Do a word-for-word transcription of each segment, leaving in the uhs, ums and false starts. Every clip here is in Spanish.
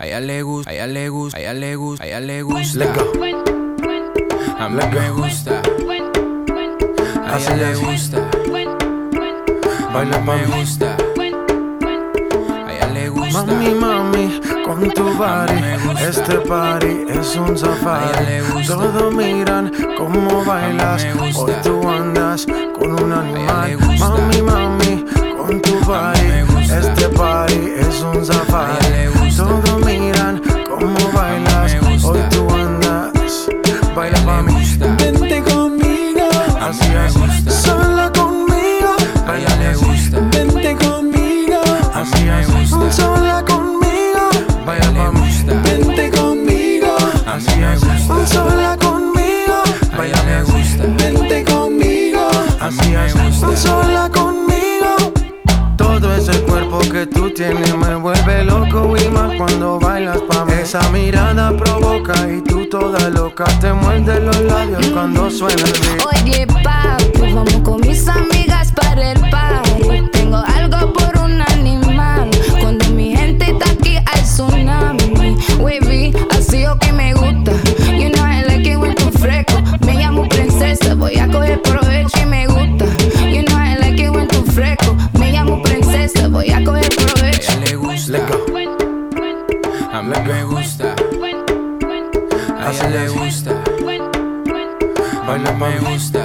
A ella le gusta, a ella le gusta, a ella le gusta, a ella le gusta. Let go. A mí me gusta. A ella le gusta. Baila me pa' mí. gusta. A ella le gusta. Mami, mami, con tu body, este party es un safari. Todos miran cómo bailas, hoy tú andas con un animal. Mami, mami, con tu body, este party es un safari. Todos miran cómo bailas, hoy tú andas. Baila pa' mí, Vente conmigo, así es, sola conmigo. A ella le gusta. vente conmigo, Así es, sola conmigo. Baila pa' mí, vente conmigo, así es, sola conmigo. A ella le gusta. vente conmigo, Así es, sola conmigo. Todo ese cuerpo que tú tienes me vuelve loco y más cuando bailas pa' mí. Esa mirada provoca y tú toda loca te muerdes los labios cuando suena el beat. Oye, papi, vamos con mis amigas para el party. Tengo algo por un animal. Cuando mi gente está aquí hay tsunami. Wavy, así o que me gusta. You know I like it when tú fresco. Me llamo princesa, voy a coger provecho y me gusta. You know I like it when tú fresco. Me llamo princesa, voy a coger A provecho. ella le gusta. Let go. A mí me gusta. A ella le gusta. Baila pa' Me mí. gusta.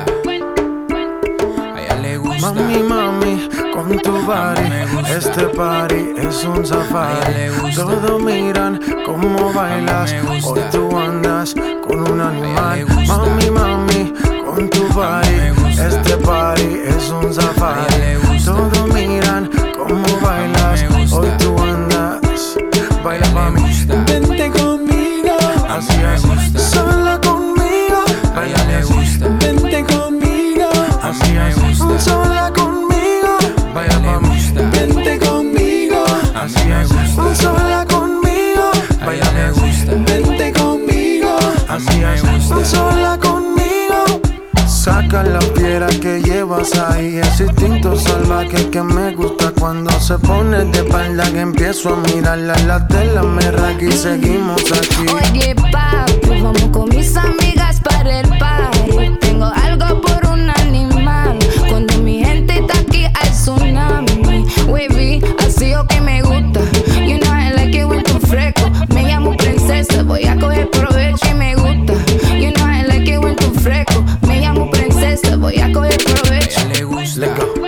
A ella le gusta. Mami, mami, con tu body, este party es un safari. Todos miran cómo bailas, hoy tú andas con un animal. Mami, mami, con tu body, este party es un safari. Todos miran cómo bailas, hoy tú andas. Baila pa' mí, vente conmigo, así es, sola conmigo. A ella le gusta. vente conmigo, Así es, sola conmigo. Baila pa' mí, vente conmigo, así es, sola conmigo. A ella le gusta. vente conmigo, Así es, sola conmigo. Saca la piedra que llevas ahí, ese instinto salvaje que me gusta cuando se pone de espalda, que empiezo a mirarla, la tela me raca y seguimos aquí. Oye, papi, vamos con mis amigas para el party. Tengo algo por un animal. Cuando mi gente está aquí hay tsunami. Wavy, así o que me gusta. You know I like it when tú fresco. Me llamo princesa, voy a coger provecho y me gusta. You know I like it when tú fresco. Me llamo princesa, voy a coger A provecho. ella le gusta. Let go.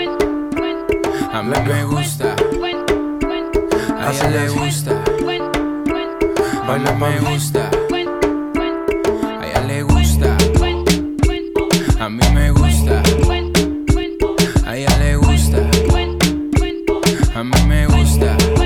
A mí me gusta. A ella le gusta. Baila pa' Me mí, gusta. A ella le gusta. A mí me gusta. A ella le gusta. A mí me gusta.